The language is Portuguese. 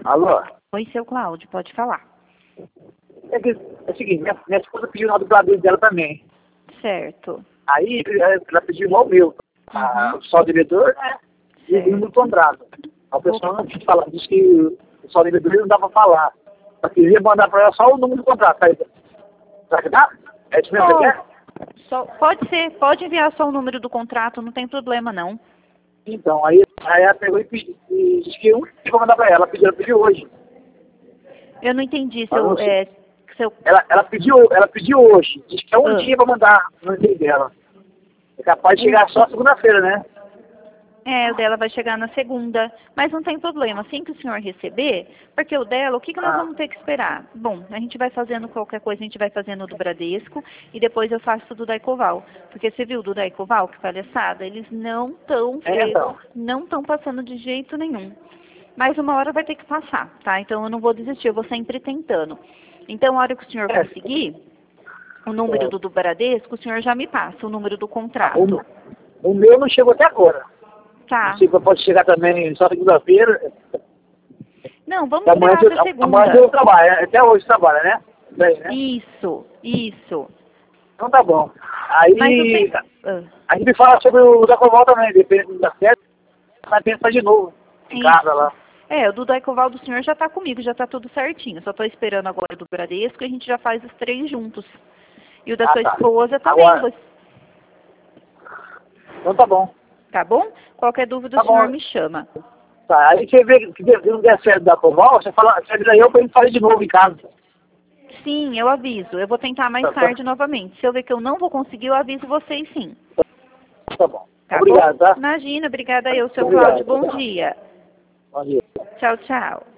Alô? Oi, seu Cláudio, pode falar. É o seguinte, minha esposa pediu o nome do Bradesco dela também. Certo. Aí ela pediu igual o meu. Só o devedor, né? E o número do contrato. A pessoa não quis falar, disse que o só devedor não dá pra falar. Só queria mandar pra ela só o número do contrato. Será que dá? É isso mesmo que você quer? Pode ser, pode enviar só o número do contrato, não tem problema não. Então, aí ela pegou e disse que um dia pra mandar pra ela. Ela pediu hoje. Eu não entendi, seu... Ela pediu hoje. Disse que é um dia pra mandar no e-mail dela. É capaz de chegar só segunda-feira, né? O dela vai chegar na segunda, mas não tem problema, assim que o senhor receber, porque o dela, o que nós vamos ter que esperar? Bom, a gente vai fazendo qualquer coisa, a gente vai fazendo do Bradesco e depois eu faço do Daicoval, porque você viu do Daicoval, que palhaçada, eles não estão passando de jeito nenhum, mas uma hora vai ter que passar, tá? Então eu não vou desistir, eu vou sempre tentando. Então a hora que o senhor conseguir o número do Bradesco, o senhor já me passa o número do contrato. O meu não chegou até agora. Tá. Pode chegar também só segunda-feira. Não, vamos esperar até segunda. Amanhã eu trabalho, até hoje trabalha, né? Bem, né? Isso. Então tá bom. Aí a gente fala sobre o Daicoval também, depende da certo, vai pensar de novo em casa lá. O do Daicoval do senhor já tá comigo, já tá tudo certinho. Só tô esperando agora do Bradesco e a gente já faz os 3 juntos. E o da sua esposa também. Agora... Então tá bom. Tá bom? Qualquer dúvida o senhor me chama. Tá, aí você vê que não der certo da Daicoval, você avisa eu pra gente fazer de novo em casa. Sim, eu aviso. Eu vou tentar mais tarde novamente. Se eu ver que eu não vou conseguir, eu aviso vocês sim. Tá bom. Tá obrigado, bom? tá? Imagina, obrigada eu, seu Cláudio. Bom dia. Bom dia. Tchau, tchau.